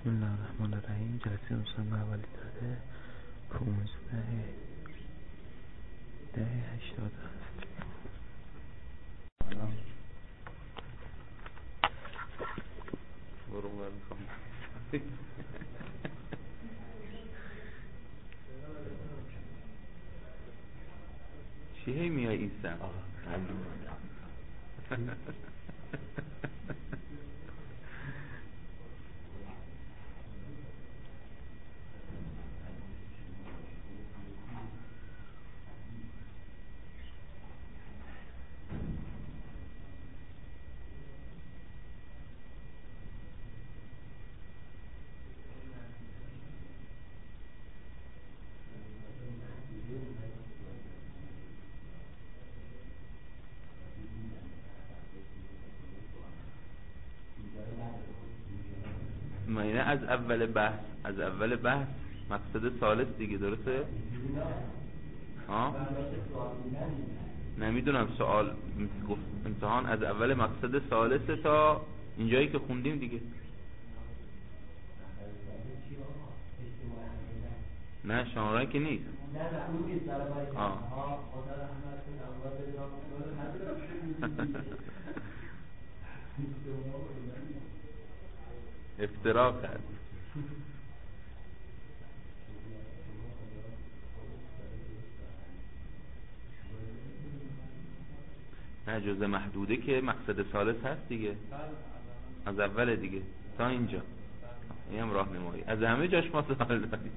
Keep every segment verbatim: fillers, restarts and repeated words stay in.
بسم الله الرحمن الرحیم. جلسه امروز اولی داره پونزده ده هشتاد هست. برو من میخوام چی هی میای ایستم اینه از اول بحث از اول بحث مقصد ثالث دیگه، درسته؟ ها؟ نمیدونم سوال گفت امتحان از اول مقصد ثالثه تا اینجایی که خوندیم دیگه. نه شماره که نیست. آه. افتراق کرد. نه جزء محدوده که مقصد ثالث هست دیگه، از اول دیگه تا اینجا. این هم راهنمایی از همه جاش ما سوال داریم.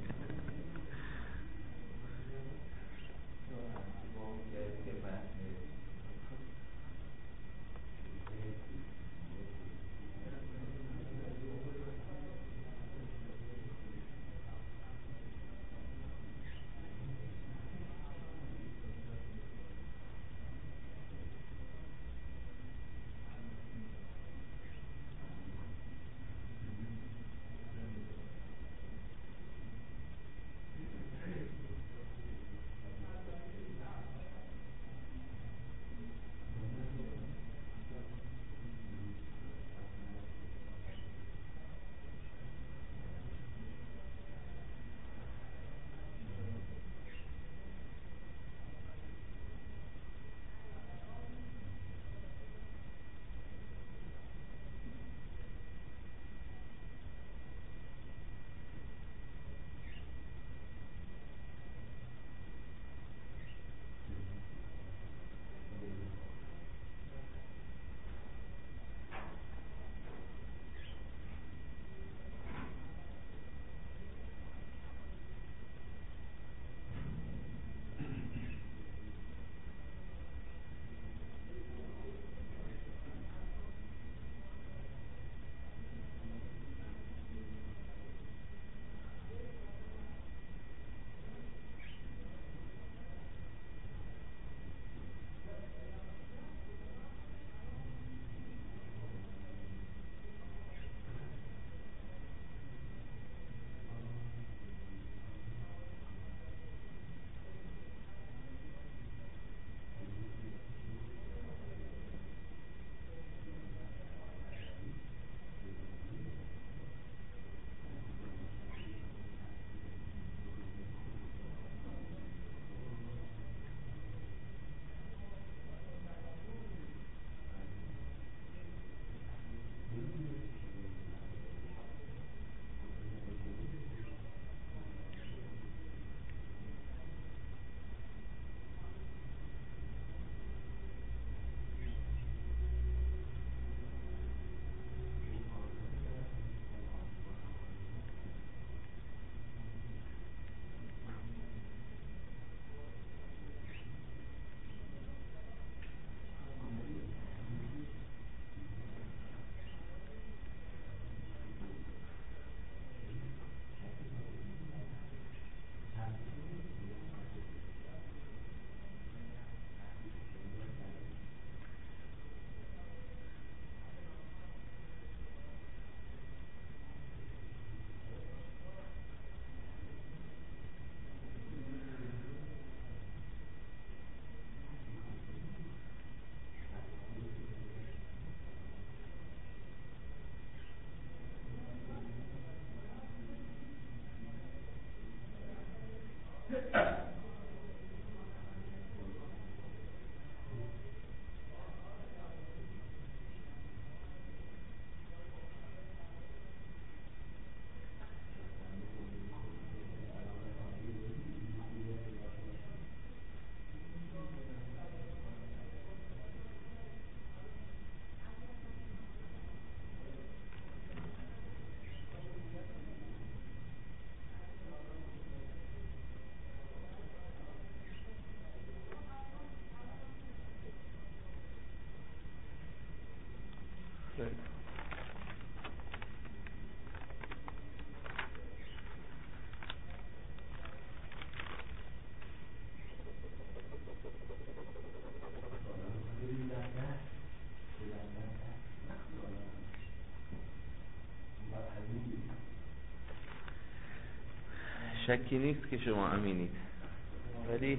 شکی نیست که شما امینید، ولی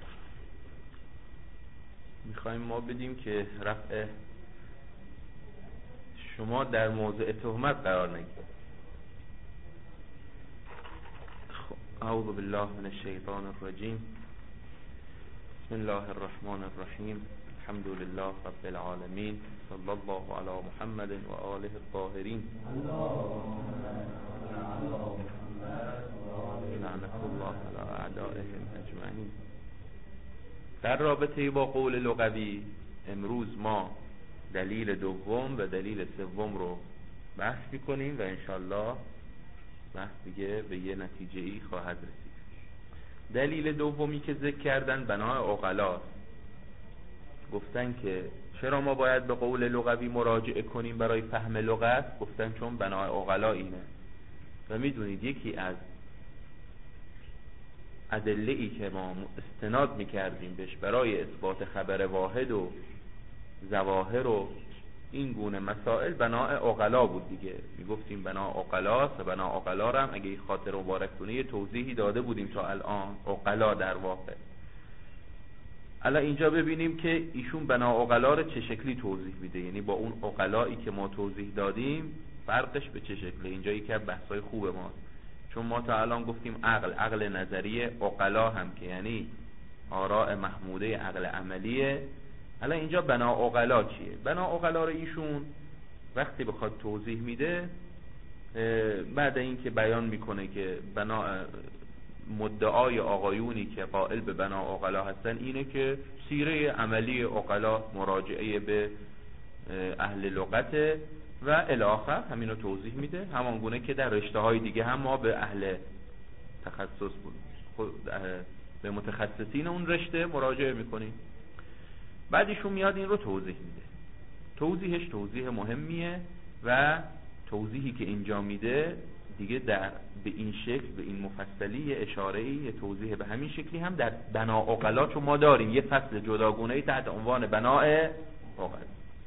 میخوایم ما بدیم که رفع شما در موضع تهمت قرار نگیرید. اعوذ بالله من الشیطان الرجیم. بسم الله الرحمن الرحیم. الحمد لله رب العالمین. صلی الله علی محمد و آله الطاهرین. لعنت الله علی اعدائهم اجمعین. در رابطه با قول لغوی امروز ما دلیل دوم و دلیل سوم رو بحث می‌کنیم و انشالله بحث دیگه به یه نتیجه ای خواهد رسید. دلیل دومی که ذکر کردن بنای عقلا، گفتن که چرا ما باید به قول لغوی مراجعه کنیم برای فهم لغت؟ گفتن چون بنای عقلا اینه. و میدونید یکی از ادله ای که ما استناد میکردیم بهش برای اثبات خبر واحد و ظواهر و این گونه مسائل بنای عقلا بود دیگه. میگفتیم بنا عقلاست و بنا عقلا رو هم اگه خاطر مبارک کنه یه توضیحی داده بودیم تا الان. عقلا در واقع الان اینجا ببینیم که ایشون بنا عقلا رو چه شکلی توضیح میده، یعنی با اون عقلایی که ما توضیح دادیم فرقش به چه شکله. اینجا یکی از بحث‌های خوب ماست، چون ما تا الان گفتیم عقل عقل نظریه، عقلا هم که یعنی آراء محموده عقل عملیه. الان اینجا بنا عقلا چیه؟ بنا عقلا رو ایشون وقتی بخواد توضیح میده بعد اینکه بیان میکنه که بنا مدعای آقایونی که قائل به بنا عقلا هستن اینه که سیره عملی عقلا مراجعه به اهل لغت و الاخر همینو توضیح میده، همان گونه که در رشته های دیگه هم ما به اهل تخصص بود به متخصصین اون رشته مراجعه میکنیم. بعدشون میاد این رو توضیح میده. توضیحش توضیح مهمیه و توضیحی که اینجا میده دیگه در به این شکل به این مفصلی اشاره‌ای یه توضیح به همین شکلی هم در بنا عقلا چون ما داریم یه فصل جداگونه‌ای تحت عنوان بناء عقلا.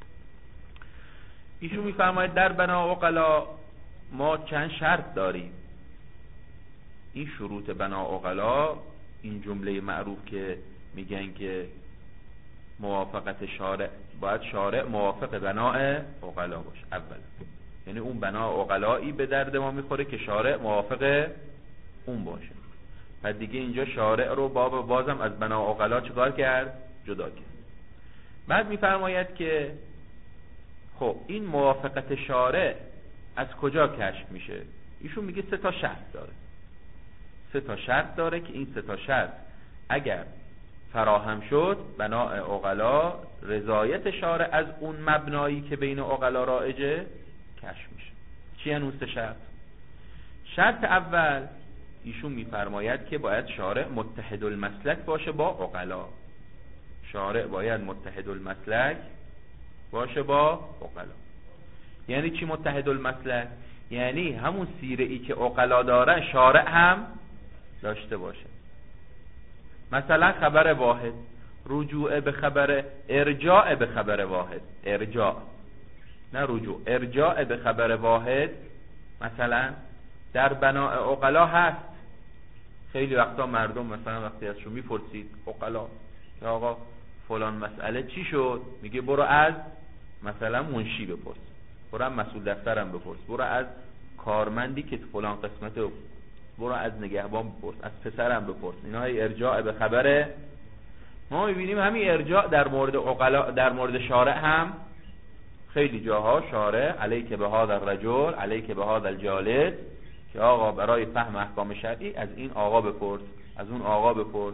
ایشون میفرماید در بنا عقلا ما چند شرط داریم. این شروط بنا عقلا، این جمله معروف که میگن که موافقت شارع، باید شارع موافق بناء عقلا باشه اول، یعنی اون بناء عقلایی به درد ما میخوره که شارع موافق اون باشه. بعد دیگه اینجا شارع رو باب بازم از بناء عقلا چیکار کرد؟ جدا کرد. بعد میفرماید که خب این موافقت شارع از کجا کشف میشه؟ ایشون میگه سه تا شرط داره. سه تا شرط داره که این سه تا شرط اگر فراهم شد بناء عقلا رضایت شارع از اون مبنایی که بین عقلا رایجه کشف میشه. چی اون سه شرط؟ شرط اول ایشون میفرماید که باید شارع متحد المسلک باشه با عقلا. شارع باید متحد المسلک باشه با عقلا. یعنی چی متحد المسلک؟ یعنی همون سیره ای که عقلا دارن شارع هم داشته باشه. مثلا خبر واحد، رجوع به خبر، ارجاع به خبر واحد، ارجاع نه رجوع، ارجاع به خبر واحد مثلا در بناء عقلا هست. خیلی وقتا مردم مثلا وقتی ازشون میپرسید عقلا که آقا فلان مسئله چی شد، میگه برو از مثلا منشی بپرس، برو از مسئول دفترم بپرس، برو از کارمندی که فلان قسمته بپرس، برو از نگهبان بپرس، از پسرم بپرس. اینا های ارجاع به خبره. ما میبینیم همین ارجاع در مورد عقلا در مورد شارع هم خیلی جاها شارع علیک به هذا الرجل علیک به هذا الجالد که آقا برای فهم احکام شرعی از این آقا بپرس، از اون آقا بپرس.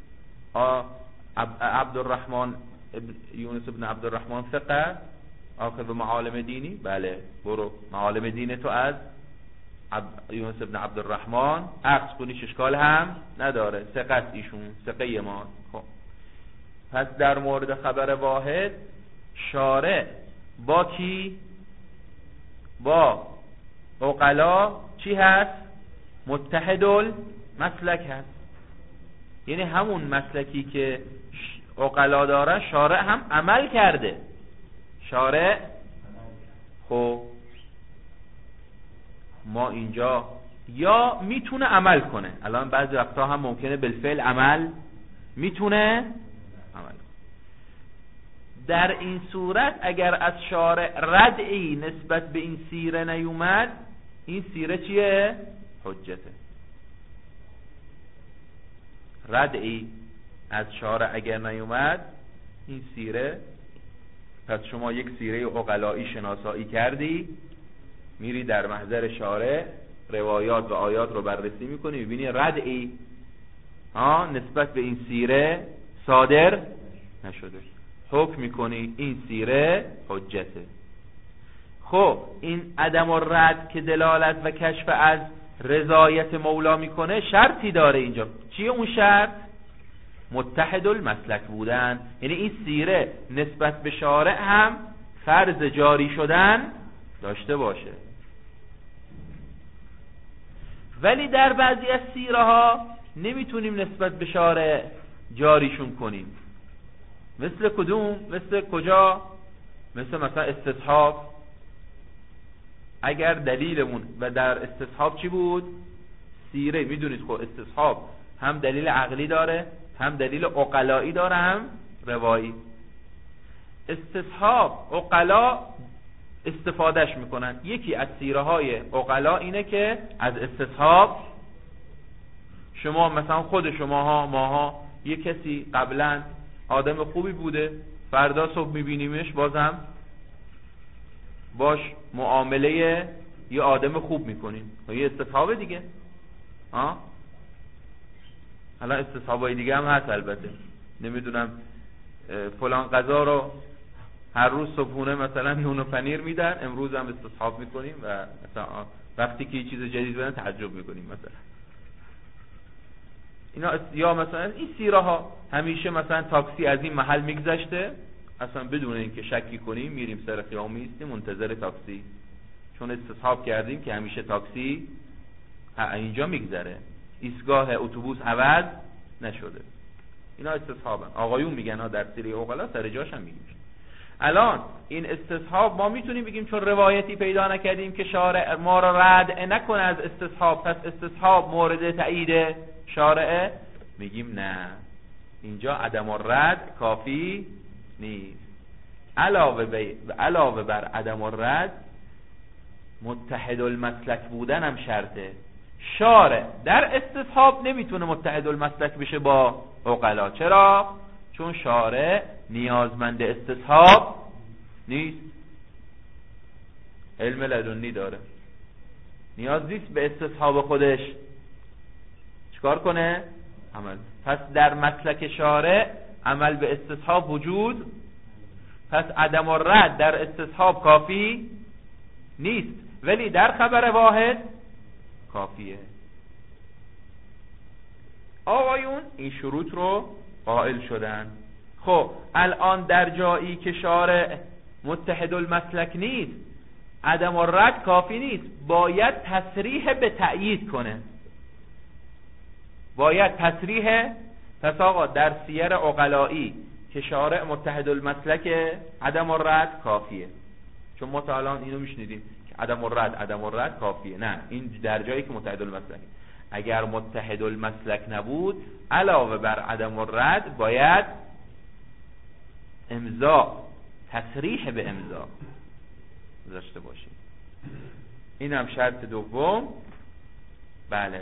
عبدالرحمن یونس ابن عبدالرحمن فقه آخر به معالم دینی، بله برو معالم دین تو از یونس ابن عبدالرحمن عکس کنی، اشکال هم نداره، ثقه ایشون، ثقه ما. خب پس در مورد خبر واحد شارع با کی؟ با عقلا چی هست؟ متحد المسلک هست. یعنی همون مسلکی که عقلا دارن شارع هم عمل کرده. شارع خب ما اینجا یا میتونه عمل کنه، الان بعضی وقتا هم ممکنه بالفعل عمل میتونه عمل کنه. در این صورت اگر از شارع ردعی نسبت به این سیره نیومد، این سیره چیه؟ حجته. ردعی از شارع اگر نیومد این سیره، پس شما یک سیره عقلایی شناسایی کردی، میری در محضر شارع روایات و آیات رو بررسی میکنی، میبینی ردعی ها نسبت به این سیره صادر نشده، حکم میکنی این سیره حجته. خب این عدم الرد که دلالت و کشف از رضایت مولا میکنه شرطی داره اینجا. چیه اون شرط؟ متحد المسلک بودن. یعنی این سیره نسبت به شارع هم فرض جاری شدن داشته باشه. ولی در بعضی از سیره ها نمیتونیم نسبت به شارع جاریشون کنیم. مثل کدوم؟ مثل کجا؟ مثل مثلا استصحاب. اگر دلیلمون و در استصحاب چی بود؟ سیره. میدونید خب استصحاب هم دلیل عقلی داره، هم دلیل عقلایی داره، هم روایی. استصحاب عقلا استفادهش میکنن. یکی از سیره های عقلا اینه که از استصحاب شما مثلا خود شماها ماها یک کسی قبلا آدم خوبی بوده، فردا صبح میبینیمش بازم باش معامله یه آدم خوب میکنیم، یه استصحاب دیگه. ها حالا استصحابای دیگه هم هست البته. نمیدونم فلان غذا رو هر روز صبحونه مثلا نون و پنیر میدن، امروز هم استصحاب میکنیم و مثلا وقتی که یه چیز جدید بدن تعجب میکنیم مثلا. اینا یا مثلا این سیره ها همیشه مثلا تاکسی از این محل میگذشته، اصلا بدون اینکه شکی کنیم میریم سر خیابون میستیم منتظر تاکسی، چون استصحاب کردیم که همیشه تاکسی اینجا میگذره، ایستگاه اتوبوس عوض نشده. اینا استصحابن. آقایون میگن ها در سیره عقلا سر جاش هم میگیم. الان این استصحاب ما میتونیم بگیم چون روایتی پیدا نکردیم که شارع ما را رد نکنه از استصحاب، پس استصحاب مورد تایید شارعه؟ میگیم نه، اینجا عدم الرد کافی نیست. علاوه بر علاوه بر عدم الرد متحد المسلک بودن هم شرطه. شارع در استصحاب نمیتونه متحد المسلک بشه با عقلا. چرا؟ چون شارع نیازمند استصحاب نیست، علم لدنی داره، نیاز نیست به استصحاب خودش چیکار کنه؟ عمل. پس در مسلک شارع عمل به استصحاب وجود، پس عدم الرد در استصحاب کافی نیست، ولی در خبر واحد کافیه. آقایون این شروط رو قائل شدن. خب الان در جایی که شارع متحد المسلک نیست، عدم الرد کافی نیست، باید تصریح به تأیید کنه. باید تصریح. پس آقا در سیر عقلایی که شارع متحد المسلک عدم الرد کافیه، چون ما تا الان اینو میشنیدیم که عدم الرد عدم الرد کافیه. نه، این در جایی که متحد المسلک. اگر متحد المسلک نبود علاوه بر عدم الرد باید امضا، تصریح به امضا داشته باشیم. این هم شرط دوم. بله،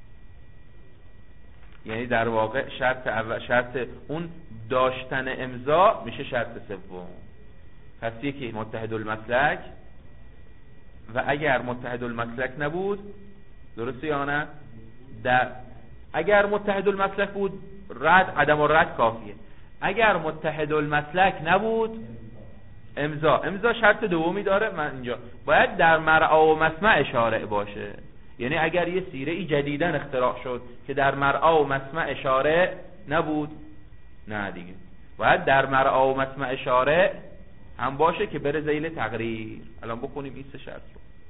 یعنی در واقع شرط اول، شرط اون داشتن امضا میشه شرط سوم. پس یکی متحد المسلک، و اگر متحد المسلک نبود، درسته یا نه؟ در اگر متحد المسلک بود رد، عدم الرد کافیه. اگر متحد المسلک نبود امضا. امضا شرط دومی داره. من اینجا باید در مرعا و مسمع شارع باشه. یعنی اگر یه سیره ای جدیدن اختراع شد که در مرعا و مسمع شارع نبود، نه دیگه باید در مرعا و مسمع شارع هم باشه که بره ذیل تقریر. الان بکنیم این سه شرط رو.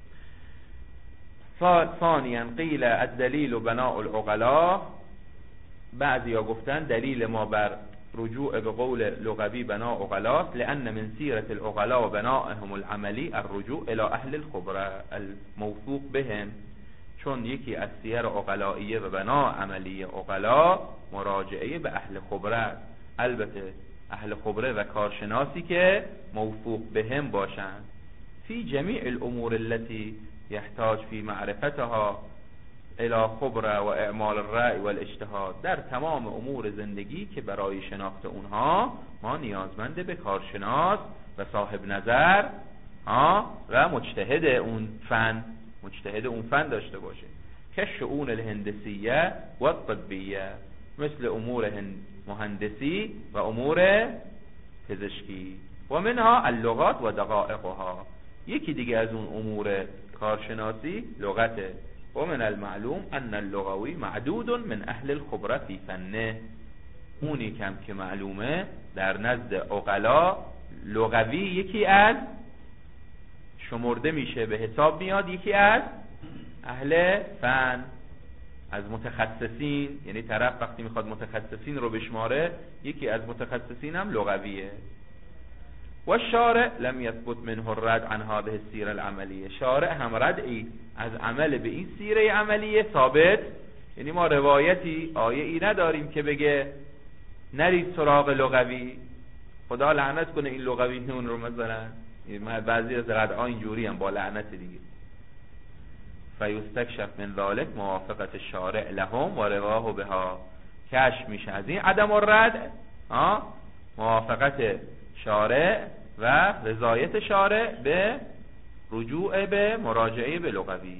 ثانیا قیل الدلیل بناء العقلاء، بعضی ها گفتن دلیل ما بر رجوع به قول لغوی بناء عقلاء لأن من سیرة العقلاء و بنائهم العملی الرجوع الى اهل الخبره الموثوق بهم، چون یکی از سیر عقلائیه و بنا عملی عقلاء مراجعه به اهل خبره، البته اهل خبره و کارشناسی که موثوق بهم باشند، فی جمیع الامور التي يحتاج في معرفتها الى خبره و اعمال الرأی و الاجتهاد، در تمام امور زندگی که برای شناخت اونها ما نیازمند به کارشناس و صاحب نظر و مجتهد اون فن مجتهد اون فن داشته باشه، که شؤون الهندسیه و الطبیه، مثل امور مهندسی و امور پزشکی، و منها اللغات و دقائقها، یکی دیگه از اون امور کارشناسی لغته، و من المعلوم ان اللغوی معدود من اهل الخبره فی فنه، اونی کم که معلومه در نزد عقلا لغوی یکی از شمرده میشه، به حساب میاد یکی از اهل فن، از متخصصین، یعنی طرف وقتی میخواد متخصصین رو بشماره یکی از متخصصین هم لغویه. و شارع لم یثبت منه الرد عن هذه السیره العملیه، شارع هم ردعی از عمل به این سیره عملیه ثابت، یعنی ما روایتی آیه ای نداریم که بگه نرید سراغ لغوی، خدا لعنت کنه این لغوی اون رو مثلا، بعضی از ردعا اینجوری هم با لعنت دیگه. فیستکشف من ذلك موافقت الشارع لهم و رواه بها، کشف میشه از این عدم الرد موافقت شارع و رضایت شارع به رجوع به مراجعه به لغوی.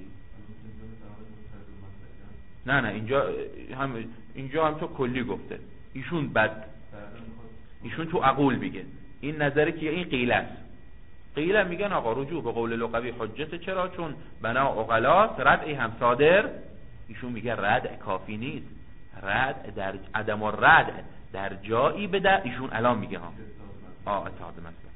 نه نه اینجا هم اینجا هم تو کلی گفته، ایشون بد ایشون تو عقول میگه این نظری که این قیله است، قیله میگن آقا رجوع به قول لغوی حجت، چرا؟ چون بنا عقلا ردعی هم صادر، ایشون میگه ردع کافی نیست، ردع در عدم الردع در جایی بده، ایشون الان میگه ها آه اتحاد مسلک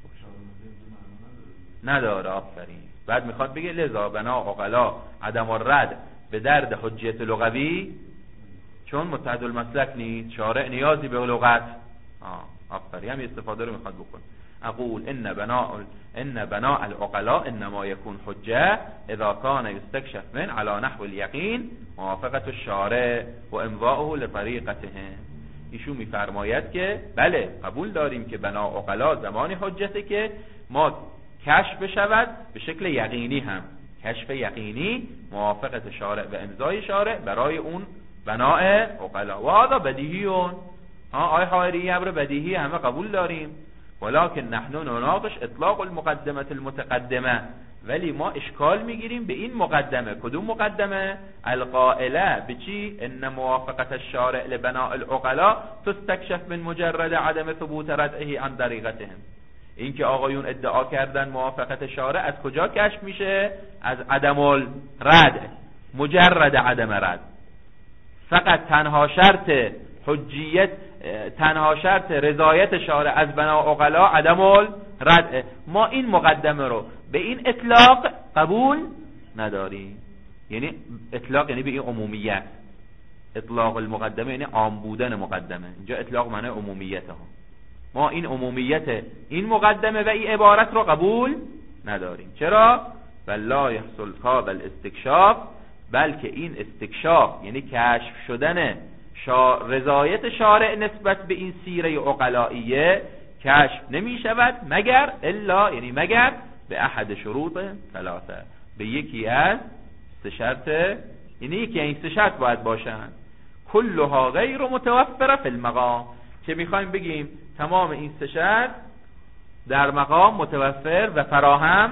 نداره، آفرین. بعد میخواد بگه لذا بنا عقلا عدم الرد به درد حجت لغوی، چون متحد المسلک نیست، شارع نیازی به لغت. آه آفرین، هم استفاده رو میخواد بکن. اقول ان بناء ان بناء العقلاء انما يكون حجه اذا كان يستكشف من على نحو اليقين موافقه الشارع و امضاءه لطريقتهم. ایشون میفرماید که بله قبول داریم که بنا عقلا زمانی حجته که ما کشف بشود به شکل یقینی، هم کشف یقینی موافقت شارع و امضای شارع برای اون بناء عقلا. و هذا بدیهیون، ها آی حائری امر بدیهی همه قبول داریم، ولكن نحن نناقش اطلاق المقدمه المتقدمه، ولی ما اشکال میگیریم به این مقدمه. کدوم مقدمه؟ القائله به چی؟ ان موافقت الشارع لبناء العقلاء تستكشف من مجرد عدم ثبوت ردعه عن طریقتهم. این که آقایون ادعا کردن موافقت شارع از کجا کشف میشه؟ از عدم الردع، مجرد عدم رد، فقط تنها شرط حجیت، تنها شرط رضایت شارع از بنا عقلا عدم الردع. ما این مقدمه رو به این اطلاق قبول نداریم، یعنی اطلاق یعنی به این عمومیت، اطلاق المقدمه یعنی عام بودن مقدمه، اینجا اطلاق معنی عمومیت ها. ما این عمومیت این مقدمه و این عبارت رو قبول نداریم. چرا؟ بلا یحصل هذا الاستکشاف، بلکه این استکشاف یعنی کشف شدن شا... رضایت شارع نسبت به این سیره عقلائیه کشف نمی شود مگر الا، یعنی مگر به احد شروط ثلاثه، به یکی از سه شرط، یعنی یکی این سه شرط باید باشن. کلها غیر متوفره فی المقام، که میخوایم بگیم تمام این سه شرط در مقام متوفر و فراهم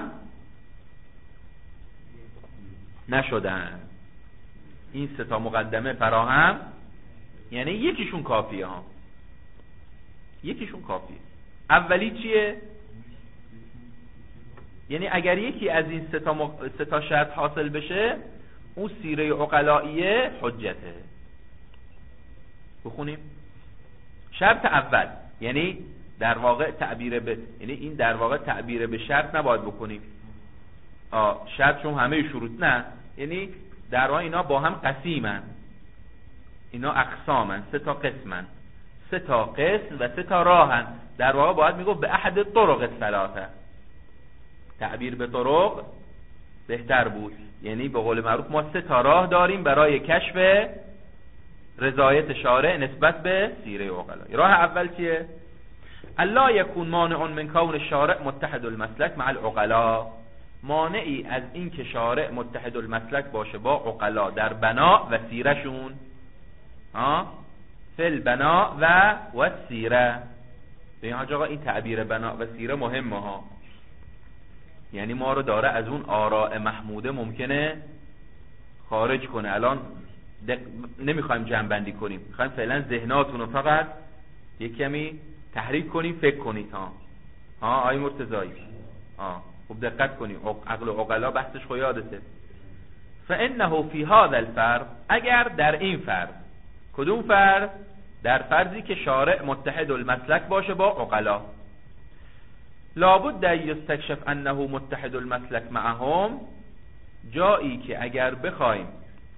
نشدن. این سه تا مقدمه فراهم، یعنی یکیشون کافیه ها، یکیشون کافیه. اولی چیه؟ یعنی اگر یکی از این سه تا مق... سه تا شرط حاصل بشه اون سیره عقلائیه حجته. بخونیم. شرط اول، یعنی در واقع تعبیر به، یعنی این در واقع تعبیر به شرط نباید بکنیم. آه شرط چون همه شروط نه، یعنی در واقع اینا با هم قسیمن، اینا اقسامن، سه تا قسمن، سه تا قسم و سه تا راهن. در واقع باید میگفت به احد طرق ثلاثه، تعبیر به طرق بهتر بود. یعنی به قول معروف ما سه تا راه داریم برای کشف رضایت شارع نسبت به سیره عقلا. راه اول چیه؟ الا یکون مانع من کون الشارع متحد المسلک مع العقلا، مانعی از این که شارع متحد المسلک باشه با عقلا در بنا و سیرشون، ها فل بنا و و سیره. به این آقا این تعبیر بنا و سیره مهمه ها، یعنی ما رو داره از اون آراء محموده ممکنه خارج کنه. الان نمیخوایم جمع بندی کنیم، میخوایم فعلا ذهناتون رو فقط یک کمی تحریک کنیم، فکر کنید. ها ها آی مرتضایی، ها خوب دقت کنید، عقل و عقلا بحثش خو یادته. فانه فی هذا الفرض، اگر در این فرض، کدوم فرض؟ در فرضی که شارع متحد المسلک باشه با عقلا، لابد ان یستکشف انه متحد المسلک معهم، جایی که اگر بخوایم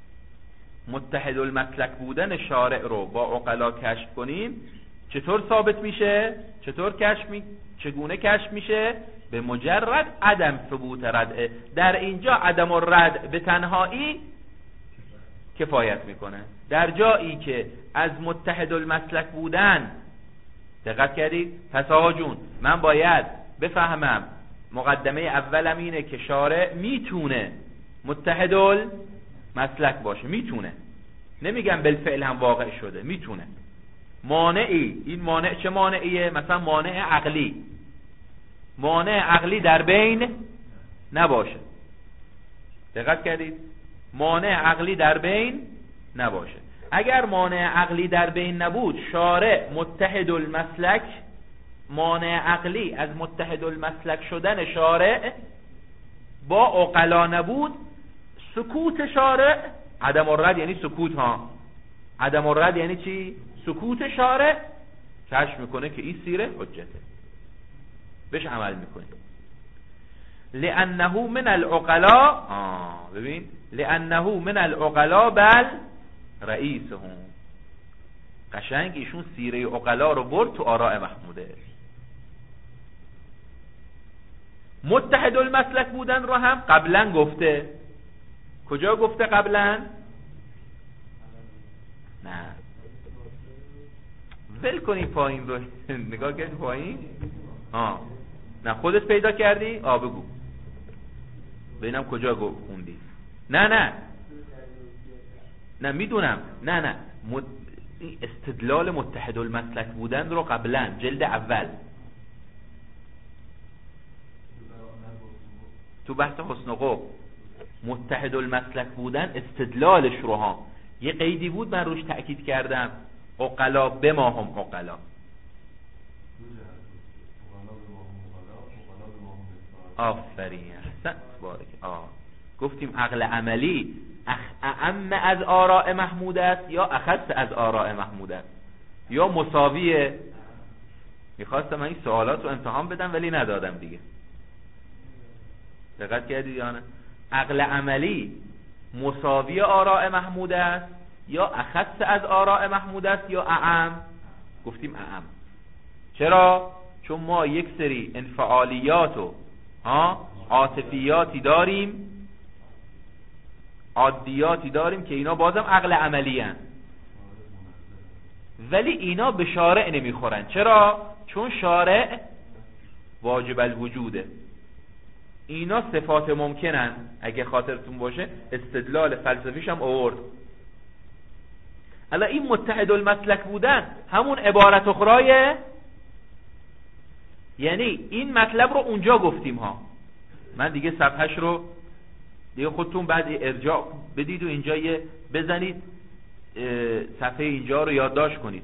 متحد المسلک بودن شارع رو با عقلا کشف کنیم، چطور ثابت میشه؟ چطور کشف می... چگونه کشف میشه؟ به مجرد عدم ثبوت ردعه. در اینجا عدم الرد به تنهایی کفایت میکنه. در جایی که از متحد المسلک بودن، دقت کردید؟ پس آقا جون من باید بفهمم مقدمه اولم اینه که شارع میتونه متحد المسلک باشه، میتونه، نمیگم بالفعل هم واقع شده، میتونه. مانعی، این مانع چه مانعیه؟ مثلا مانع عقلی، مانع عقلی در بین نباشه. دقت کردید؟ مانع عقلی در بین نباشه. اگر مانع عقلی در بین نبود، شارع متحد المسلک، مانع عقلی از متحد المسلک شدن شارع با عقلا نبود، سکوت شارع، عدم الرد یعنی سکوت، ها عدم الرد یعنی چی؟ سکوت شارع کشف میکنه که این سیره حجته، بهش عمل میکنه. لانه من العقلا، آه ببین، لانه من العقلا بل رئیسهم، قشنگ ایشون سیره عقلا رو برد تو آراء محموده. متحد المسلک بودن رو هم قبلا گفته. کجا گفته قبلا؟ نه ول کنی پایین رو نگاه کردی پایین؟ آه نه خودت پیدا کردی؟ آه بگو ببینم کجا خوندی. نه نه نه میدونم، نه نه مد... استدلال متحد المسلک بودن رو قبلا جلد اول تو بحث حسن قب متحد المسلک بودن استدلالش رو ها یه قیدی بود من روش تأکید کردم، عقلا بما هم عقلا. آفرین احسنت بارک. آه گفتیم عقل عملی اعم از آراء محمود است یا اخص از آراء محمود است یا مساویه؟ میخواستم من این سوالات رو امتحان بدم ولی ندادم دیگه. دقت کردید یا نه؟ عقل عملی مساوی آراء محمود است یا اخص از آراء محمود است یا اعم؟ گفتیم اعم. چرا؟ چون ما یک سری انفعالیات و ها عاطفیاتی داریم، عادیاتی داریم که اینا بازم عقل عملی هن، ولی اینا به شارع نمیخورن. چرا؟ چون شارع واجب الوجوده. اینا صفات ممکنن، اگه خاطرتون باشه استدلال فلسفیش هم آورد. حالا این متحد المسلک بودن همون عبارت اخرای، یعنی این مطلب رو اونجا گفتیم ها. من دیگه صفحش رو دیگه خودتون بعد ارجاع بدید و اینجا یه بزنید صفحه اینجا رو یادداشت کنید.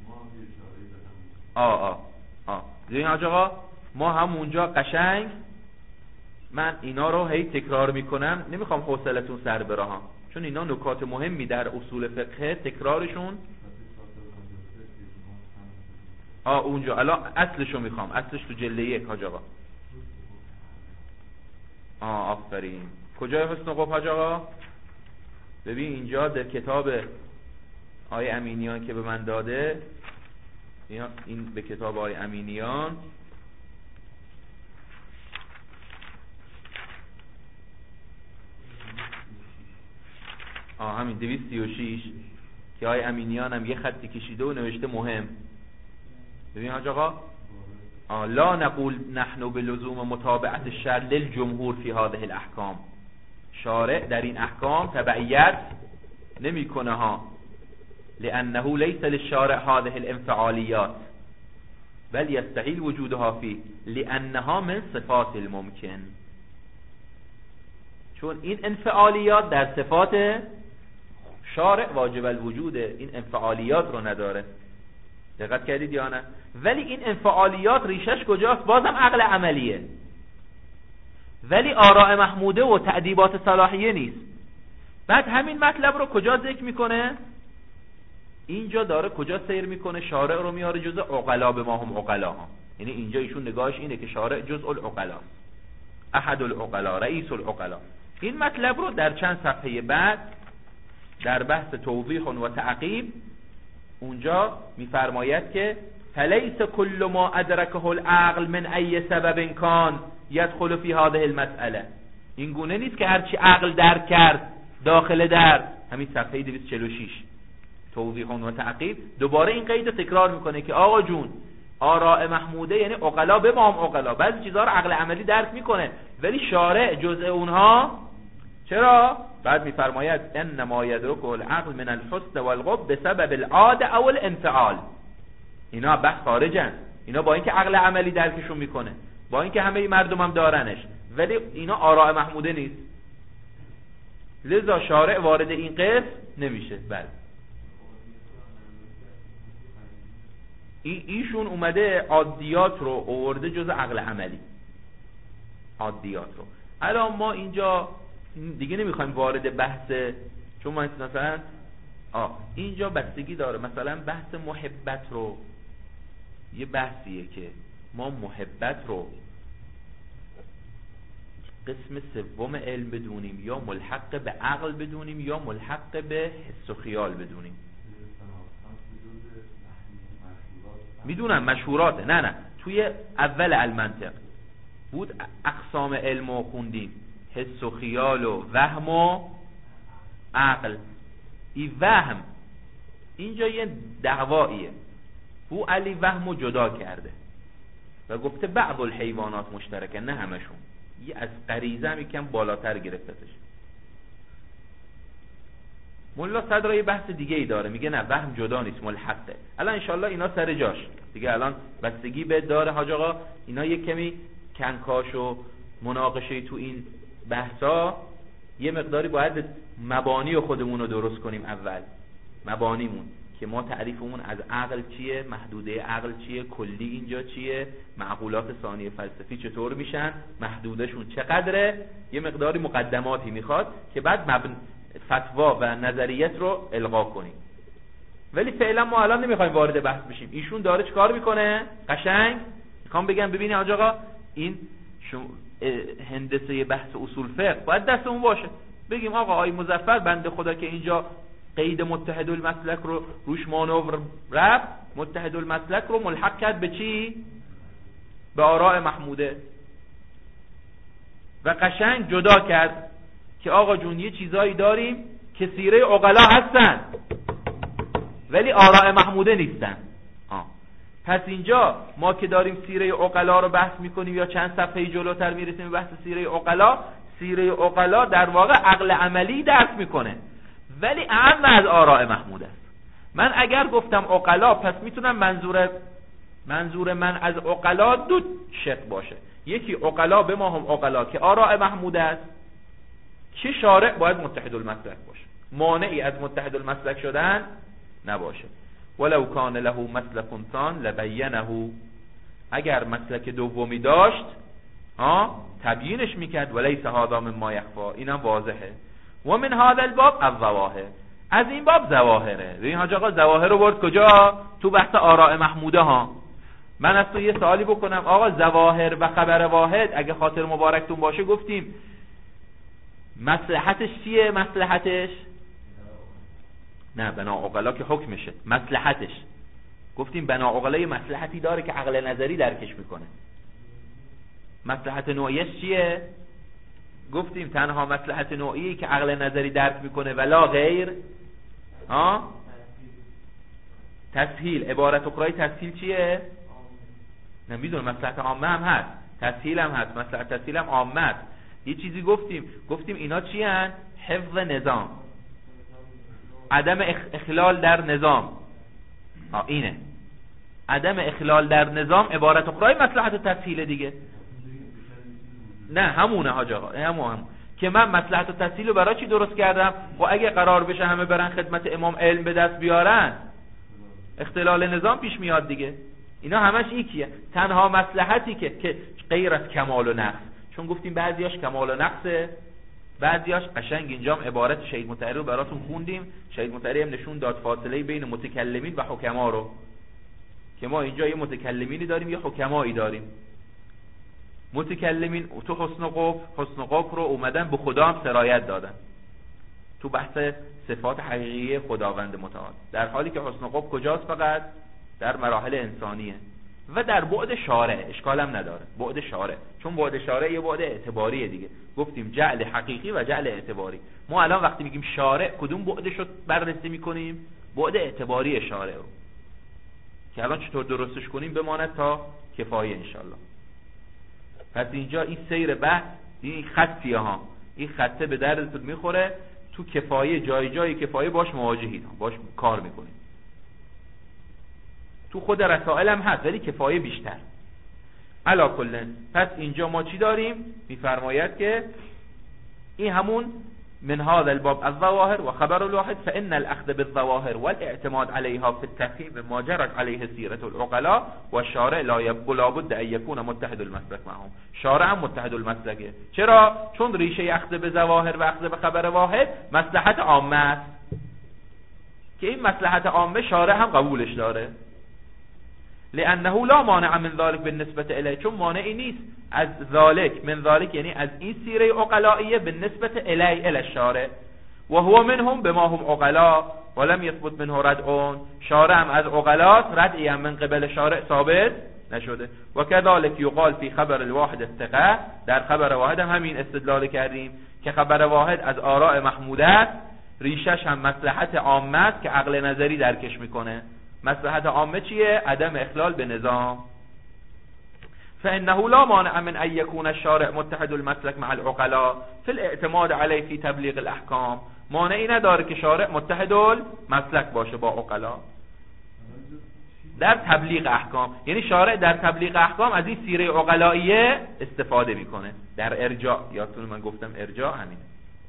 آه آه آه دیگه آقا ما هم اونجا قشنگ، من اینا رو هی تکرار میکنم، نمیخوام حوصلتون سر بره ها، چون اینا نکات مهمی در اصول فقه، تکرارشون. آه اونجا الان اصلشو میخوام، اصلش تو جلد یک حاج آقا. آه آفرین. کجای حسن قب حاج آقا؟ ببین اینجا در کتاب آقای امینیان که به من داده، این به کتاب آقای امینیان آه همین دویست و سی و شش که آقای امینیان هم یه خطی کشیده و نوشته مهم. ببین حاج آقا، لا نقول نحن بلزوم متابعت الشرع للجمهور فی هذه الاحکام. شارع در این احکام تبعیت نمیکنه ها، لانه لیس للشارع هذه الانفعالیات بل یستحیل وجودها فی لانها من صفات الممکن. چون این انفعالیات در صفات شارع واجب الوجوده، این انفعالیات رو نداره. دقت کردید یا نه؟ ولی این انفعالیات ریشش کجاست؟ بازم عقل عملیه، ولی آراء محموده و تأدیبات صلاحیه نیست. بعد همین مطلب رو کجا ذکر میکنه؟ اینجا داره کجا سیر میکنه؟ شارع رو میاره جزء عقلا به ما هم عقلا ها. یعنی اینجا ایشون نگاهش اینه که شارع جزء العقلا، احد العقلا، رئیس العقلا. این مطلب رو در چند صفحه بعد در بحث توضیح و تعقیب اونجا میفرماید که فلیس کل ما ادرکه العقل من ای سبب کان یدخل فی هذه المسئله. این گونه نیست که هرچی عقل درک کرد داخل در همین صفحه دویست و چهل و شش توضیح و تعقیب دوباره این قید رو تکرار میکنه که آقا جون، آراء محموده یعنی عقلا به ما هم عقلا، بعضی چیزها رو عقل عملی درک میکنه ولی شارع جزء اونها. چرا؟ بعد میفرماید انما یدرکه العقل من الحسن والغب بسبب العاده او الانفعال. اینا بحث خارجن، اینا با اینکه عقل عملی درکشون میکنه، با اینکه همه مردم هم دارنش، ولی اینا آراء محموده نیست، لذا شارع وارد این قسم نمیشه. بعد ای ایشون اومده عادیات رو آورده جز عقل عملی، عادیات رو. الان ما اینجا دیگه نمیخوایم وارد بحث، چون ما مثلا آه اینجا بستگی داره، مثلا بحث محبت رو، یه بحثیه که ما محبت رو قسم سوم علم بدونیم یا ملحق به عقل بدونیم یا ملحق به حس و خیال بدونیم. میدونم مشهوراته، نه نه توی اول المنطق بود اقسام علم رو خوندیم، حس و خیال و وهم و عقل. این وهم اینجا یه دعواییه، بو علی وهم رو جدا کرده و گفته بعض الحیوانات مشترکه، نه همشون، یه از غریزه هم یکم بالاتر گرفتتش. مولا صدرا یه بحث دیگه ای داره، میگه نه وهم جدا نیست، ملحقه. الان انشالله اینا سر جاش دیگه، الان بستگی به داره حاج آقا، اینا یه کمی کنکاش و مناقشه تو این بحثا، یه مقداری باید مبانی خودمون رو درست کنیم. اول مبانیمون که ما تعریفمون از عقل چیه، محدوده عقل چیه، کلی اینجا چیه، معقولات ثانی فلسفی چطور میشن، محدودشون چقدره، یه مقداری مقدماتی میخواد که بعد مبن... فتوا و نظریت رو القا کنیم. ولی فعلا ما الان نمیخوایم وارد بحث بشیم. ایشون داره چیکار میکنه؟ قشنگ میخوام بگم ببینی حاج آقا، این شو... هندسه بحث اصول فقه باید دستمون باشه، بگیم آقا آی مظفر بنده خدا که اینجا قید متحد المسلک رو روش مانور رفت، متحد المسلک رو ملحق کرد به چی؟ به آراء محموده و قشنگ جدا کرد که آقا جون یه چیزایی داریم که سیره عقلا هستن ولی آراء محموده نیستن. آه. پس اینجا ما که داریم سیره عقلا رو بحث میکنیم یا چند صفحه جلوتر میرسیم به بحث سیره عقلا، سیره عقلا در واقع عقل عملی درس میکنه ولی اهم از آراء محمود است. من اگر گفتم عقلا، پس میتونم منظور منظور من از عقلا دو شق باشه، یکی عقلا به ما هم عقلا که آراء محمود است که شارع باید متحد المسلک باشه، مانعی از متحد المسلک شدن نباشه. ولو کان له مسلک ثان لبینه، اگر مسلک دومی داشت ها تبیینش میکرد. ولیس هذا مما یخفا، اینم واضحه. و من هذا الباب الظواهر، از این باب ظواهره. ببین حاج آقا ظواهر رو برد کجا؟ تو بحث آراء محموده ها. من از تو یه سوالی بکنم، آقا ظواهر و خبر واحد اگه خاطر مبارکتون باشه گفتیم مصلحتش چیه؟ مصلحتش نه بنا عقلا که حکمشه، مصلحتش. گفتیم بنا عقلا یه مصلحتی داره که عقل نظری درکش میکنه. مصلحت نوعیش چیه؟ گفتیم تنها مصلحت نوعی که عقل نظری درک میکنه ولا غیر ها تسهیل. عبارت اخرای تسهیل چیه؟ نمیدونم. مصلحت عامه هم هست، تسهیل هم هست، مصلحت تسهیل هم عامه است. یه چیزی گفتیم گفتیم اینا چی هن؟ حفظ نظام، عدم اخلال در نظام. آه اینه عدم اخلال در نظام. عبارت اخرای مصلحت تسهیل دیگه. نه همونه حاج آقا، همون هم. که من مصلحت تسهیل رو برای چی درست کردم؟ و اگه قرار بشه همه برن خدمت امام علم به دست بیارن اختلال نظام پیش میاد دیگه. اینا همش یکیه. تنها مصلحتی که که غیر از کمال و نقص، چون گفتیم بعضیاش کمال و نقصه، بعضیاش قشنگ. اینجا هم عبارت شهید مطهری رو براتون خوندیم. شهید مطهری هم نشون داد فاصله بین متکلمین و حکما رو، که ما اینجا یه متکلمینی داریم یه حکمایی داریم. متکلمین تو حسن و قف حسن و قف رو اومدن به خدا هم سرایت دادن تو بحث صفات حقیقی خداوند متعال، در حالی که حسن و قف کجاست؟ فقط در مراحل انسانیه و در بعد شارع. اشکال هم نداره بعد شارع، چون بعد شارع یه بعد اعتباریه دیگه. گفتیم جعل حقیقی و جعل اعتباری. ما الان وقتی میگیم شارع کدوم بعدش رو بررسی میکنیم؟ بعد اعتباری شارع رو، که الان چطور درستش کنیم بماند تا کفایه انشالله. پس اینجا این سیر بحث این خطیه ها، این خطه به دردتون میخوره. تو کفایه جای جای کفایه باش مواجهید، باش کار میکنید. تو خود رسائل هم هست ولی کفایه بیشتر. علا کلن. پس اینجا ما چی داریم؟ میفرماید که این همون من هذا الباب الظواهر و خبر الواحد فإن الأخذ بالظواهر والاعتماد عليها في التفهيم ما جرت عليه سيرة العقلاء والشارع لا يبقى لابد أن يكون متحد المسلك معهم. شارع هم متحد المسلکه. چرا؟ چون ریشه اخذ به ظواهر و اخذ به خبر واحد مصلحت عامه است، که این مصلحت عامه شارع هم قبولش داره. لانه لا مانع من ذلك بالنسبه الیه، چون مانعی نیست از ذالک، من ذالک یعنی از این سیره عقلائیه بالنسبه الیه الی الشارع و هو منهم بما هم عقلاء ولم يثبت منه ردع. شارع هم از عقلات، ردعی هم من قبل شارع ثابت نشده. و كذلك یقال فی خبر الواحد الثقه، در خبر واحد هم همین استدلال کردیم که خبر واحد از آراء محموده است، ریشش هم مصلحت عامه است که عقل نظری درکش میکنه. مصلحت عامه چیه؟ عدم اخلال به نظام. فإنه لا مانع من أن يكون الشارع متحد المسلك مع العقلاء في الاعتماد عليه في تبلیغ الاحکام. مانعی نداره که شارع متحد المسلک باشه با عقلا در تبلیغ احکام. یعنی شارع در تبلیغ احکام از این سیره عقلائیه استفاده میکنه. در ارجاع، یادتون من گفتم ارجاع همینه.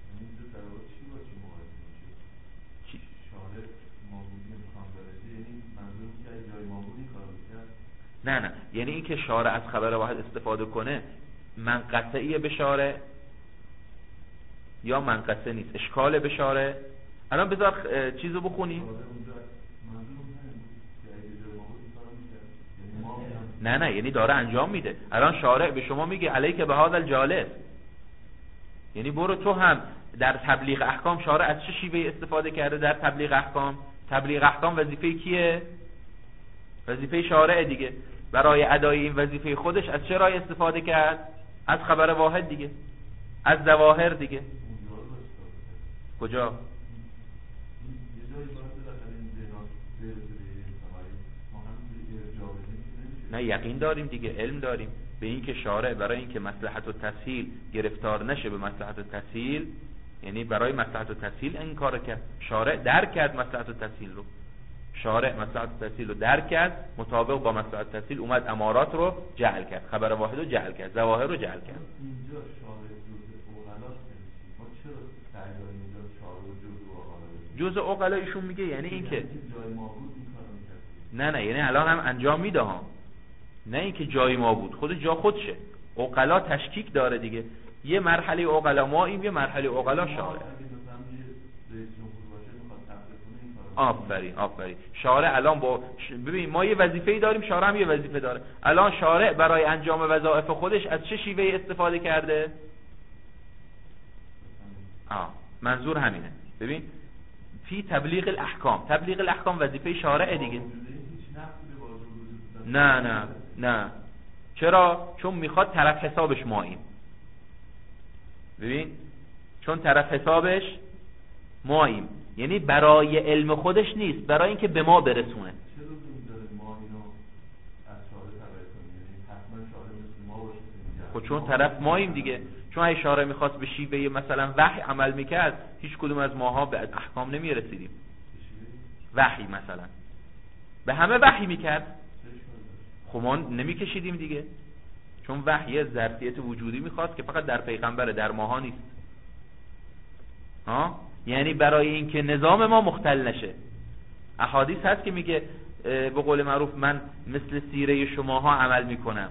نه نه یعنی این که شارع از خبر واحد استفاده کنه منقطعیه به شارع یا منقطع نیست؟ اشکال به شارع. الان بذار چیزو بخونیم. نه نه یعنی داره انجام میده. الان شارع به شما میگه علیک به هذا الجالس، یعنی برو تو هم در تبلیغ احکام. شارع از چه شیوه استفاده کرده در تبلیغ احکام؟ تبلیغ احکام وظیفه کیه؟ وظیفه شارع دیگه. برای ادای این وظیفه خودش از چه راه استفاده کرد؟ از خبر واحد دیگه، از ظواهر دیگه. کجا؟ نه یقین داریم دیگه، علم داریم به این که شارع برای این که مصلحت و تسهیل گرفتار نشه به مصلحت و تسهیل، یعنی برای مصلحت و تسهیل این کار کرد. شارع درک کرد مصلحت و تسهیل رو. شارع مصلحت و تسهیل رو درک کرد، مطابق با مصلحت و تسهیل اومد امارات رو جعل کرد، خبر واحد رو جعل کرد، ظواهر رو جعل کرد. اینجا شارع جزء عقلا ما چرا تعیین اینجا شارع جزء عقلا؟ جزء عقلا ایشون میگه یعنی این که جای ما بود این کارو می‌کرد. نه نه یعنی الان هم انجام میده ها، نه اینکه جای ما بود، خود جا خودشه. عقلا تشکیک داره دیگه. یه مرحله عقلا ما این، یه مرحله عقلا شارع. آفرین آفرین. شارع الان با ش... ببین ما یه وظیفه‌ای داریم، شارع هم یه وظیفه داره. الان شارع برای انجام وظایف خودش از چه شیوهی استفاده کرده؟ آه منظور همینه. ببین فی تبلیغ الاحکام. تبلیغ الاحکام وظیفه شارع دیگه. نه نه نه. چرا؟ چون میخواد طرف حسابش ماییم. ببین چون طرف حسابش ماییم، یعنی برای علم خودش نیست، برای اینکه به ما برسونه. خب چون طرف ماییم دیگه. چون اشاره میخواست به شیوه مثلا وحی عمل میکرد، هیچ کدوم از ماها به احکام نمیرسیدیم. وحی مثلا به همه وحی میکرد، خب ما نمیکشیدیم دیگه. چون وحی ظرفیت وجودی میخواست که فقط در پیغمبره، در ماها نیست. ها؟ یعنی برای اینکه نظام ما مختل نشه. احادیث هست که میگه به قول معروف من مثل سیره شماها عمل میکنم.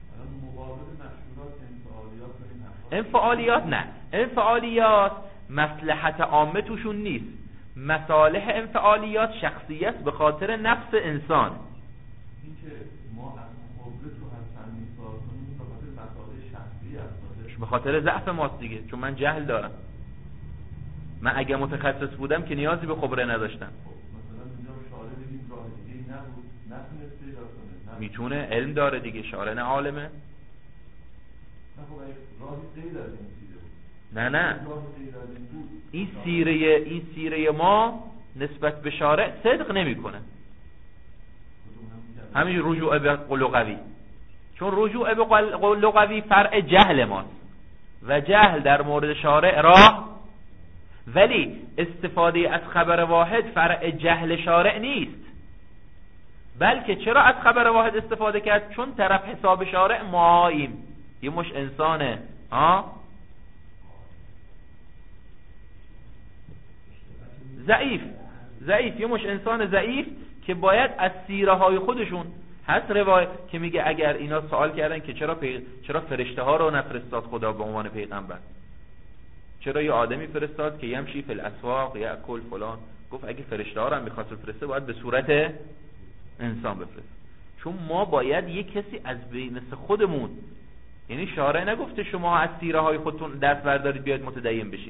انفعالیات نه، انفعالیات مصلحت عامه توشون نیست. مصالح انفعالیات شخصیت به خاطر نفس انسان. این که ما از قدرت رو هستن میسازونیم به خاطر مصالح شخصی هست، به خاطر ضعف ماست دیگه. چون من جهل دارم. من اگه متخصص بودم که نیازی به خبره نداشتم. مثلا اینجا شارع بگیم راه دیگه نبود، نتونسته پیدا کنه. میتونه، علم داره دیگه، شارع نه عالمه. نه خب راهی غیر از این سیره بود. نه نه. این سیره این سیره ما نسبت به شارع صدق نمیکنه. همین رجوع به لغوی. چون رجوع به لغوی فرع جهل ماست و جهل در مورد شارع راه، ولی استفاده از خبر واحد فرع جهل شارع نیست. بلکه چرا از خبر واحد استفاده کرد؟ چون طرف حساب شارع ماییم، یه مش انسانه ها ضعیف ضعیف یه مش انسان ضعیف که باید از سیره های خودشون هست روایت که میگه اگر اینا سوال کردن که چرا پی... چرا فرشته ها رو نفرستاد خدا به عنوان پیغمبر، چرا یه آدمی فرستاد که یمشی فی الاسواق یاکل فلان، گفت اگه فرشته ها رو هم می‌خواست بفرسته باید به صورت انسان بفرست. چون ما باید یه کسی از بین مثل خودمون، یعنی شارع نگفته شما از سیره های خودتون دست بردارید بیاید متدین بشید.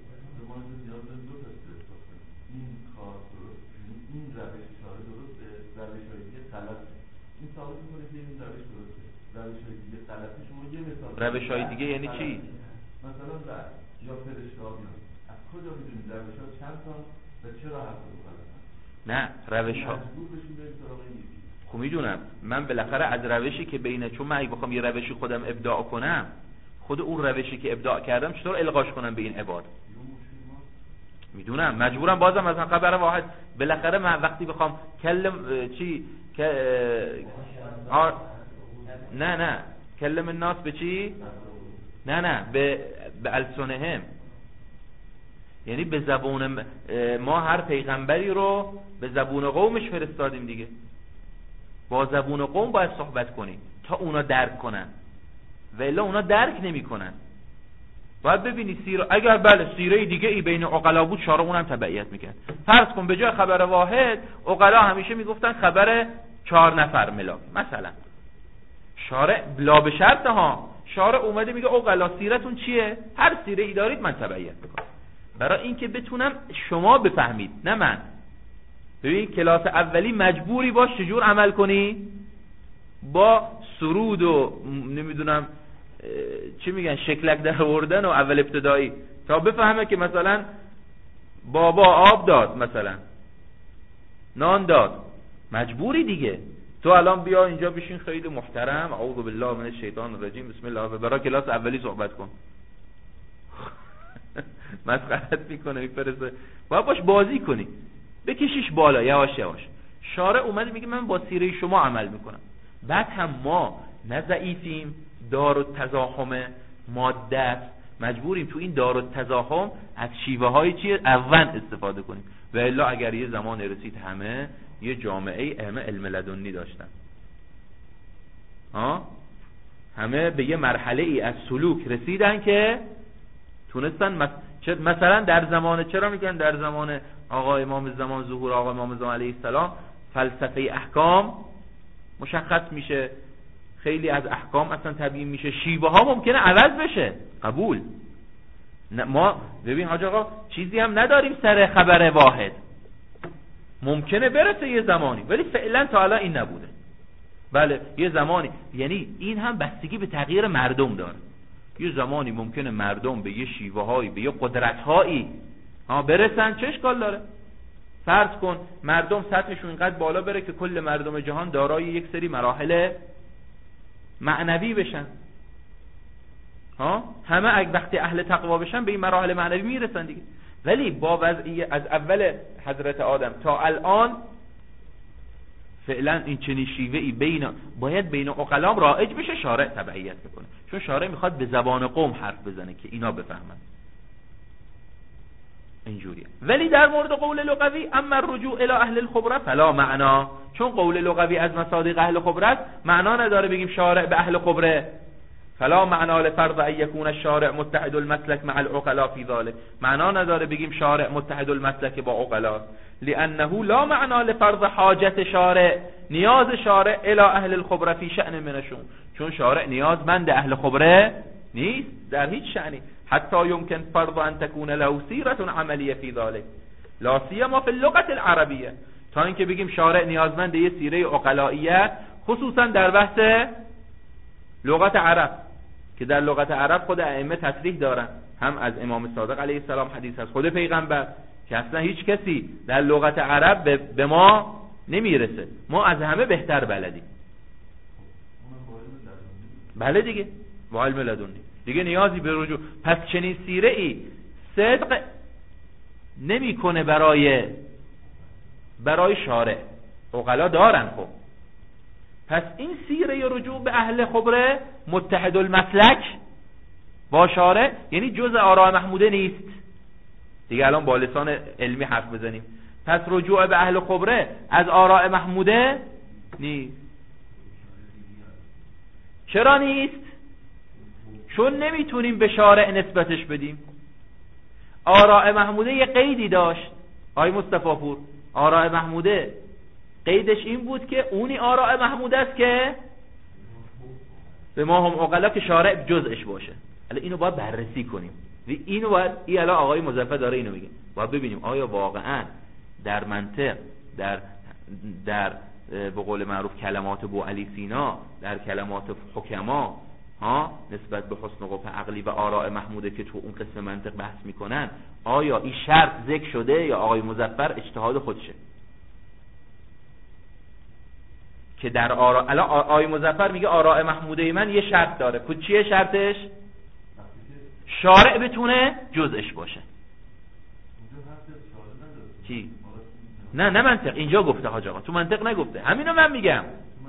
این روش شارع درسته، روش های دیگه غلط. این ثابت می‌کنه که این روش درسته، روش های دیگه غلطه. شما یه مثال روش های دیگه یعنی چی؟ مثلا بعد یا فرشته ها بیان، از کجا می‌دونید روش ها چند تا و چرا هر کدوم غلطن؟ نه روش ها مجبور بشیم بریم سراغ این یکی. خب میدونم من بالاخره از روشی که بینه، چون من اگه بخوام یه روشی خودم ابداع کنم، خود اون روشی که ابداع کردم چطور القاش کنم به این عباد؟ میدونم مجبورم بازم از خبر واحد. بالاخره من وقتی بخوام کلم چی که آه... نه نه کلم الناس به چی؟ نه نه به به السنهم، یعنی به زبون ما هر پیغمبری رو به زبون قومش فرستادیم دیگه. با زبون قوم باید صحبت کنیم تا اونا درک کنن، و الا اونا درک نمی کنن. باید ببینی سیره، اگر بله سیره دیگه ای بین عقلا بود شارع اونم تبعیت میکرد. فرض کن به جای خبر واحد عقلا همیشه میگفتن خبر چهار نفر ملاک مثلا، شارع بلا به شرط ها، شارع اومده میگه عقلا سیرتون چیه؟ هر سیره ای دارید من تبعیت میکنم، برای اینکه بتونم شما بفهمید نه من. ببین کلاس اولی مجبوری باش چجور عمل کنی؟ با سرود و نمیدونم چی میگن شکلک در آوردن و اول ابتدایی، تا بفهمه که مثلا بابا آب داد، مثلا نان داد. مجبوری دیگه. تو الان بیا اینجا بشین خیلی محترم اعوذ بالله من الشیطان الرجیم بسم الله و برای کلاس اولی صحبت کن. مسخرت میکنه میفرسته. باید باش بازی کنی، بکشیش بالا یواش یواش. شارع اومده میگه من با سیره شما عمل میکنم. بعد هم ما نه ضعیفیم، دار و تزاحم ماده است، مجبوریم تو این دار و تزاحم از شیوه های چیه اول استفاده کنیم. و الا اگر یه زمان رسید همه یه جامعه همه علم لدنی داشتن، ها همه به یه مرحله ای از سلوک رسیدن که تونستن مثلا در زمان، چرا میگن در زمان آقا امام زمان ظهور آقا امام زمان علیه السلام فلسفه احکام مشخص میشه، خیلی از احکام اصلا تبیین میشه، شیوه ها ممکنه عوض بشه قبول، ما ببین حاج آقا چیزی هم نداریم سر خبر واحد، ممکنه برسه یه زمانی، ولی فعلا تا الان این نبوده. بله یه زمانی، یعنی این هم بستگی به تغییر مردم داره. یه زمانی ممکنه مردم به یه شیوه هایی، به یه قدرت هایی ها برسن، چه اشکال داره؟ فرض کن مردم سطحشون اینقدر بالا بره که کل مردم جهان دارای یک سری مراحل معنوی بشن ها، همه اگه وقتی اهل تقوا بشن به این مراحل معنوی میرسن دیگه. ولی با وضعیه از اول حضرت آدم تا الان فعلا این چنین شیوه‌ای بین باید بین عقلام رایج بشه، شارع تبعیت بکنه، چون شارع میخواد به زبان قوم حرف بزنه که اینا بفهمن اینجوریه. ولی در مورد قول لغوی اما الرجوع الى اهل الخبره فلا معنا، چون قول لغوی از مصادیق اهل خبره است، معنا نداره بگیم شارع به اهل خبره. فلا معنا لفرض ان يكون الشارع متحد المسلك مع العقلاء في ذلك، معنا نداره بگیم شارع متحد المسلک با عقلا، لانه لا معنا لفرض حاجت شارع، نیاز شارع الى اهل الخبره في شأن منشون، چون شارع نیازمند اهل خبره نیست در هیچ شأنی. حتی يمكن فرض ان تكون له سيره عمليه في ذلك لا سيما في اللغه العربيه، تا اینکه بگیم شارع نیازمند یه سیره عقلائیه، خصوصا در بحث لغت عرب که در لغت عرب خود ائمه تصریح دارن، هم از امام صادق علیه السلام حدیث، از خود پیغمبر که اصلا هیچ کسی در لغت عرب به ما نمیرسه، ما از همه بهتر بلدیم. بله دیگه با علم لدنی دیگه نیازی به رجوع. پس چنین سیره ای صدق نمیکنه برای برای شارع، عقلا دارن خب. پس این سیره رجوع به اهل خبره متحد المسلک با شارع، یعنی جز آراء محموده نیست دیگه. الان با لسان علمی حرف بزنیم، پس رجوع به اهل خبره از آراء محموده نیست. چرا نیست؟ چون نمیتونیم به شارع نسبتش بدیم. آراء محموده یه قیدی داشت آقای مصطفی پور، آراء محموده قیدش این بود که اونی آراء محموده است که به ما هم عقلا که شارع جزءش باشه. حالا اینو باید بررسی کنیم، اینو باید این الان آقای مظفر داره اینو میگه، باید ببینیم آیا واقعا در منطق، در در به قول معروف کلمات بوعلی سینا، در کلمات حکما ها نسبت به حسن و قبح عقلی و آراء محموده که تو اون قسم منطق بحث میکنن، آیا این شرط ذکر شده یا آقای مظفر اجتهاد خودشه که در آراء. الان آقای مظفر میگه آراء محموده من یه شرط داره، که چیه شرطش؟ شارع بتونه جزءش باشه. چی؟ نه نه منطق اینجا گفته حاج آقا، تو منطق نگفته. همینو من میگم.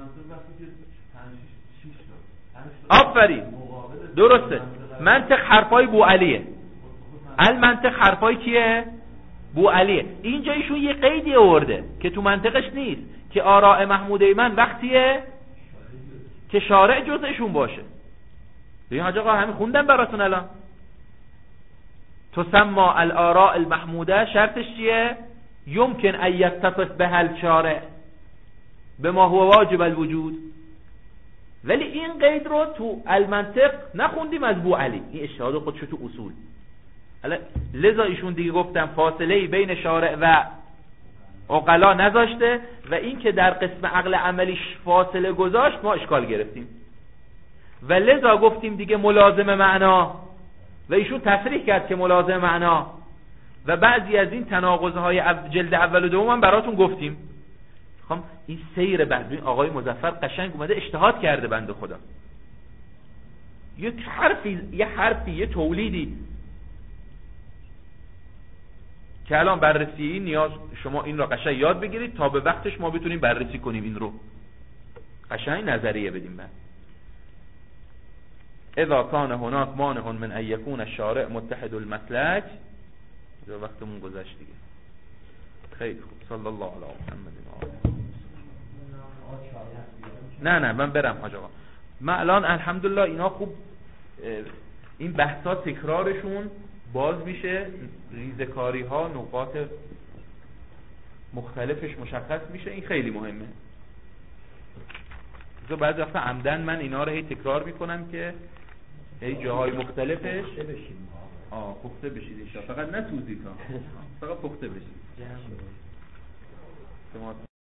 آفرین درسته، منطق حرفای بوعلیه، المنطق حرفای کیه؟ بوعلیه. اینجا ایشون یه قیدی آورده که تو منطقش نیست، که آراء محموده من وقتیه که شارع جزءشون باشه. ببین حاج آقا همین خوندم براتون الان. تسمى الاراء المحموده، شرطش چیه؟ يمكن ان يتصف بها الشارع بما هو واجب الوجود. ولی این قید رو تو المنطق نخوندیم از بوعلی، این اجتهاد خودشو تو اصول. لذا ایشون دیگه گفتم فاصله بین شارع و عقلا نذاشته، و این که در قسم عقل عملیش فاصله گذاشت ما اشکال گرفتیم، و لذا گفتیم دیگه ملازم معنا، و ایشون تصریح کرد که ملازم معنا، و بعضی از این تناقض‌های جلد اول و دوم هم براتون گفتیم. خب این سیر بعد آقای مظفر قشنگ اومده اجتهاد کرده بنده خدا، یک حرفی یه حرفی یه تولیدی که الان بررسی نیاز شما این را قشنگ یاد بگیرید تا به وقتش ما بتونیم بررسی کنیم، این رو قشنگ نظریه بدیم. بعد اذا كان هناك مانع من ان يكون الشارع متحد المسلك، جو وقتمون گذشت دیگه. خیلی خوب، صلی الله علی محمد و آله. نه نه من برم حاج آقا، من الان الحمدلله اینا خوب این بحثا تکرارشون باز میشه، ریزکاری ها نقاط مختلفش مشخص میشه، این خیلی مهمه. تو بعضی وقتا عمدن من اینا رو هی تکرار میکنم که هی جاهای مختلفش آه پخته بشید اینشا، فقط نسوزید ها، فقط پخته بشید. جمع. شما